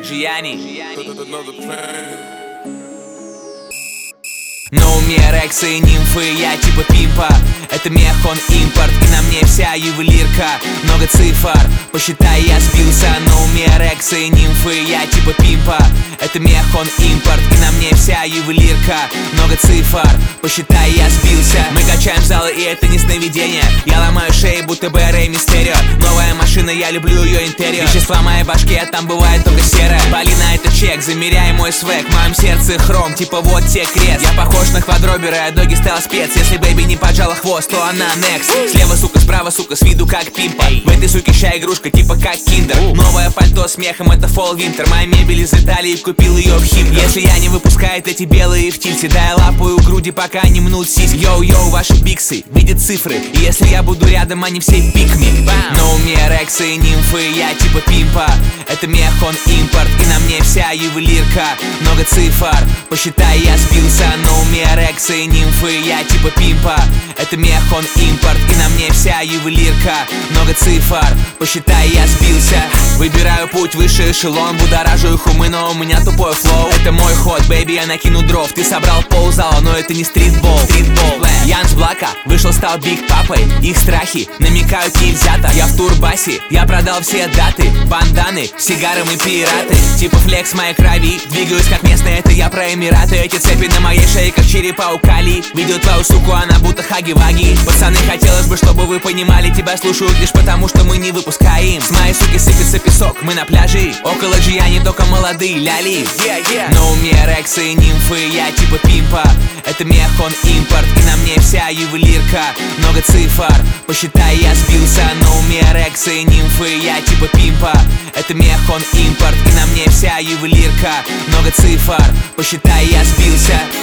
Джияни. Но у меня рексы, нимфы, я типа пимпа. Это мех, он импорт, и на мне вся ювелирка. Много цифр, посчитай, я сбился. Но у меня рексы, нимфы, я типа пимпа. Это мех, он импорт, и на мне вся ювелирка. Много цифр, посчитай, я сбился. Мы качаем залы, и это не сновидение. Я ломаю шеи, будто бы Рэй Мистерио. Новая машина, я люблю ее интерьер. Вещества в моей башке, а там бывает только серое. Полина, это чек, замеряй мой свек. В моем сердце хром, типа вот те крест. Я похож на квадробера, а доги стал спец. Если бэйби не поджала хвост, то она next. Слева сука, справа сука, с виду как пимпа. В этой суке ща игрушка, типа как киндер. Новое пальто с мехом, это fall winter. Моя мебель из Италии, купил ее в Хим. Если я не выпускает эти белые в тильте, да я лапаю груди, пока не мнут сиськи. Йоу-йоу, ваши биксы, видят цифры. И если я буду рядом, они все пикми. Но у меня рексы и нимфы, я типа пимпа. Это мех, он импорт, и на мне вся ювелирка. Много цифр, посчитай, я сбился. Но у меня рексы и нимфы, я типа пимпа. Это мех, он импорт, и на мне вся ювелирка. Много цифр, посчитай, я сбился. Выбираю путь выше эшелон, будоражу их умы, но у меня тупой флоу. Это мой ход, бэйби, я накину дров. Ты собрал ползала, но это не стритбол. Ян с Блака вышел, стал биг папой. Их страхи намекают нельзя-то. Я в турбасе, я продал все даты. Банданы, сигары, мы пираты. Типа флекс моей крови, двигаюсь как местные, это я про Эмираты. Эти цепи на моей шее, как черепа у Кали. Видел твою суку, она будто хаги-ваги. Пацаны, хотелось бы, чтобы вы понимали, тебя слушают лишь потому, что мы не выпускаем. С моей суки сыпется песок, мы на пляже. Около Джияни только молодые ляли. Но у меня рексы и нимфы, я типа пимпа. Это мех, он импорт, и на мне вся ювелирка. Много цифр, посчитай, я сбился. Но у меня рексы и нимфы, я типа пимпа. Это мех, он импорт, и на мне вся ювелирка. Много цифр, посчитай, я сбился.